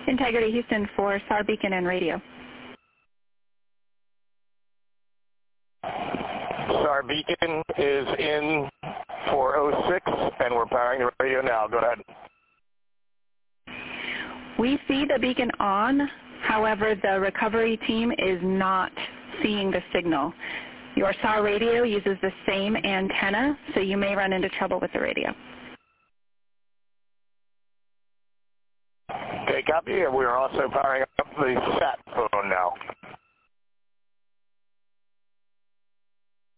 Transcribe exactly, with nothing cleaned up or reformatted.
Integrity Houston for S A R beacon and radio. S A R beacon is in four oh six, and we're powering the radio now. Go ahead. We see the beacon on. However, the recovery team is not seeing the signal. Your S A R radio uses the same antenna, so you may run into trouble with the radio. Okay, copy. And we are also powering up the sat phone now.